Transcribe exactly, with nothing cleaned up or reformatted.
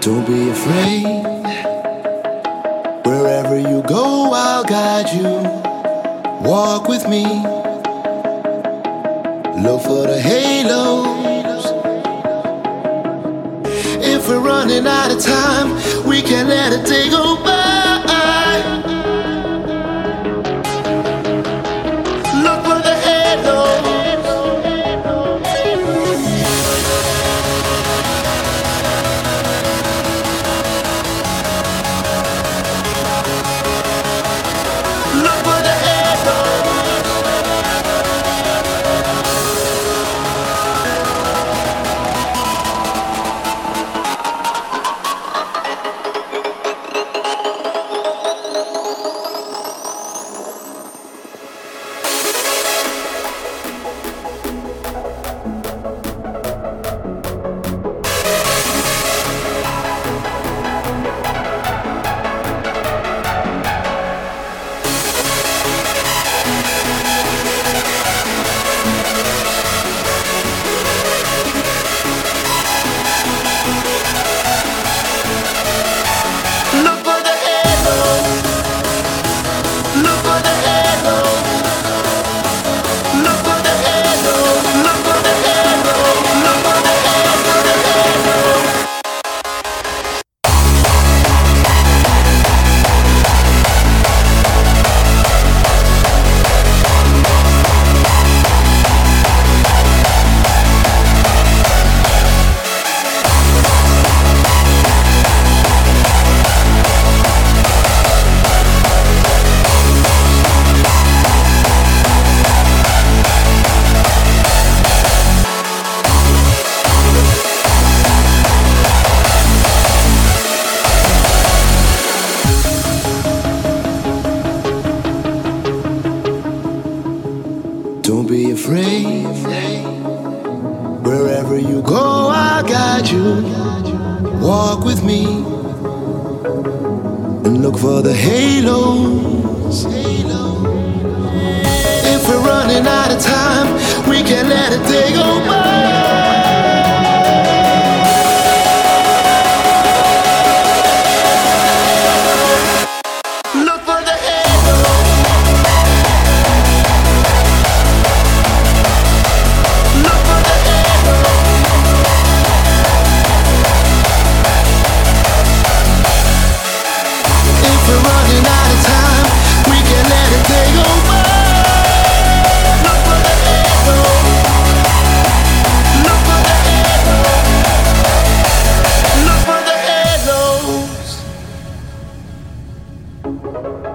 Don't be afraid. Wherever you go, I'll guide you. Walk with me. Look for the halos. If we're running out of time, we can't let a day go by. Look for the halos. Look for the halos. Don't be afraid. Wherever you go, I'll guide you. Walk with me and look for the halos. If we're running out of time, we can't let a day go by. Look for the halos.